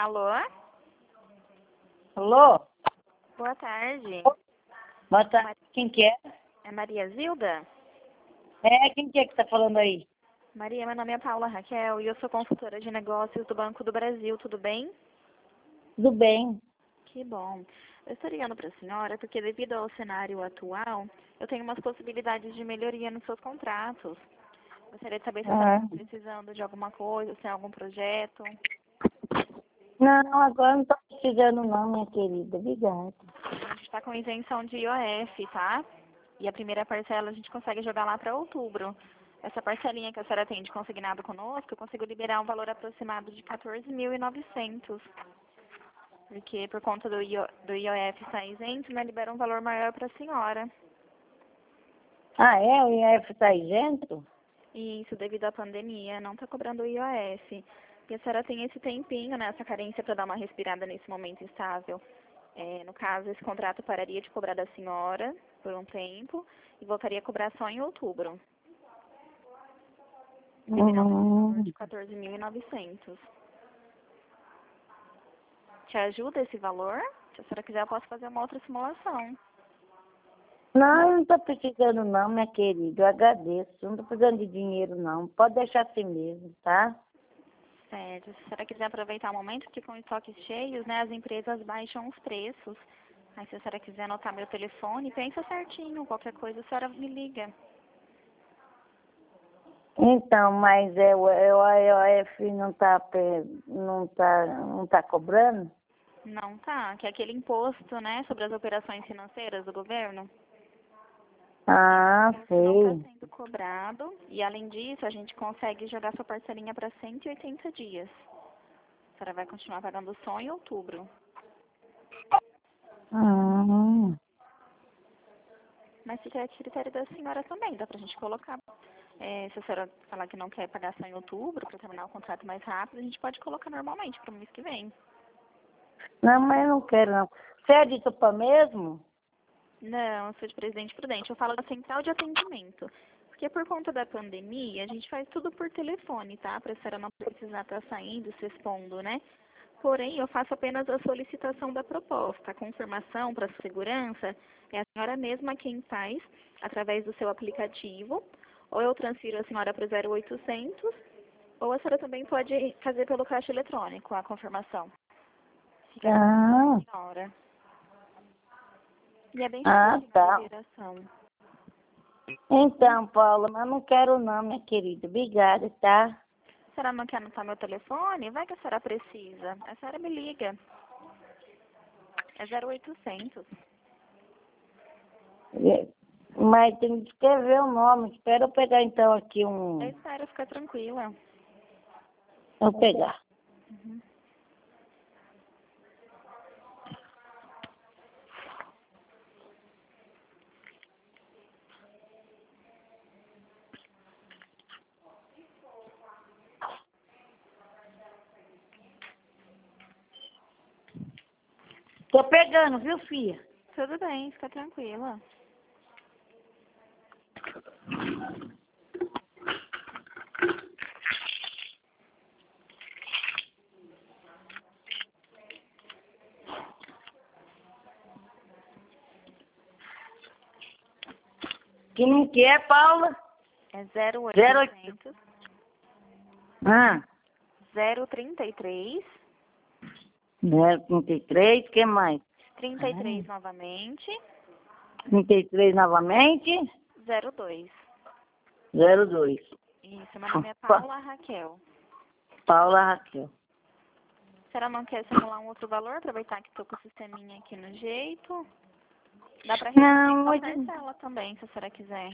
Alô? Alô? Boa tarde. Boa tarde. Quem que é? É Maria Zilda? Quem que é que tá falando aí? Maria, meu nome é Paula Raquel e eu sou consultora de negócios do Banco do Brasil, tudo bem? Tudo bem. Que bom. Eu estou ligando para a senhora porque devido ao cenário atual, eu tenho umas possibilidades de melhoria nos seus contratos. Gostaria de saber se a senhora está precisando de alguma coisa, se tem algum projeto. Não, agora não tô precisando não, minha querida. Obrigada. A gente está com isenção de IOF, tá? E a primeira parcela a gente consegue jogar lá para outubro. Essa parcelinha que a senhora tem de consignado conosco, eu consigo liberar um valor aproximado de 14.900. Porque por conta do IOF estar isento, né, libera um valor maior para a senhora. Ah, é? O IF tá isento? E isso devido à pandemia, não está cobrando o IOF. E a senhora tem esse tempinho, né, essa carência para dar uma respirada nesse momento instável. No caso, esse contrato pararia de cobrar da senhora por um tempo e voltaria a cobrar só em outubro. Liberando esse valor de 14.900. Te ajuda esse valor? Se a senhora quiser, eu posso fazer uma outra simulação. Não, não tô precisando não, minha querida. Eu agradeço. Não tô precisando de dinheiro não. Pode deixar assim mesmo, tá? Certo. Se a senhora quiser aproveitar o momento, porque com estoques cheios, né, as empresas baixam os preços. Aí se a senhora quiser anotar meu telefone, pensa certinho. Qualquer coisa, a senhora me liga. Então, mas a IOF não tá cobrando? Não tá, que é aquele imposto, né, sobre as operações financeiras do governo. Ah, Não está sei. sendo cobrado. E além disso, a gente consegue jogar sua parcelinha para 180 dias. A senhora vai continuar pagando só em outubro. Hum. Mas fica a critério da senhora também, dá pra gente colocar. Se a senhora falar que não quer pagar só em outubro, para terminar o contrato mais rápido, a gente pode colocar normalmente para o mês que vem. Não, mas eu não quero não. Você é de Tupã mesmo? Não, eu sou de Presidente Prudente. Eu falo da central de atendimento. Porque por conta da pandemia, a gente faz tudo por telefone, tá? Para a senhora não precisar estar saindo, se expondo, né? Porém, eu faço apenas a solicitação da proposta. A confirmação para segurança é a senhora mesma quem faz, através do seu aplicativo. Ou eu transfiro a senhora para o 0800, ou a senhora também pode fazer pelo caixa eletrônico a confirmação. Fica a senhora. E é bem facilmente Tá. a liberação. Então, Paula, mas não quero não, minha querida. Obrigada, tá? A senhora não quer anotar meu telefone? Vai que a senhora precisa. A senhora me liga. É 0800. Mas tem que escrever o nome. Espera eu pegar então aqui um... Eu espero, fica tranquila. Vou pegar. Uhum. Tô pegando, viu, filha? Tudo bem, fica tranquila. Que não quer, Paula? É 0800 033 033, que mais? 33 novamente 33 novamente, 02. 02. Isso, meu nome é Paula Raquel. Paula Raquel. A senhora não quer simular um outro valor? Aproveitar que estou com o sisteminha aqui no jeito. Dá para Não, reduzir hoje... a parcela também, se a senhora quiser.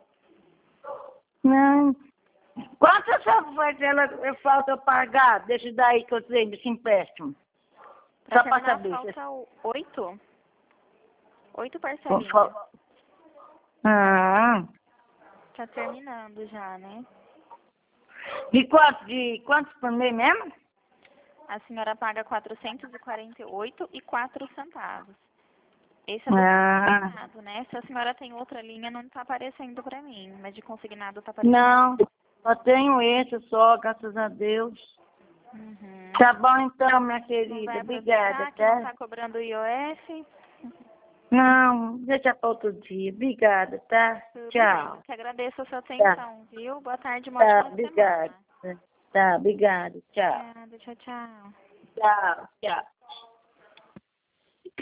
Não. Quanto essa parcela falta eu pagar? Deixa daí que eu sei desse empréstimo. Para Só pra terminar, saber. falta 8. 8 parcelinhas. Ah. Tá terminando já, né? De quantos por mês mesmo? A senhora paga 448,04. Esse é do consignado, né? Se a senhora tem outra linha, não tá aparecendo pra mim, mas de consignado tá aparecendo. Não, só tenho esse só, graças a Deus. Uhum. Tá bom então, minha Não querida. vai Obrigada, aproveitar que não tá? está cobrando o IOF? Não, deixa para outro dia. Obrigada, tá? Tudo bem. Tchau. Que agradeço a sua Tá, atenção, viu? Boa tarde, uma tá, ótima obrigada. semana. Tá, obrigada. Tchau. Obrigada, tchau, tchau. Tchau, tchau.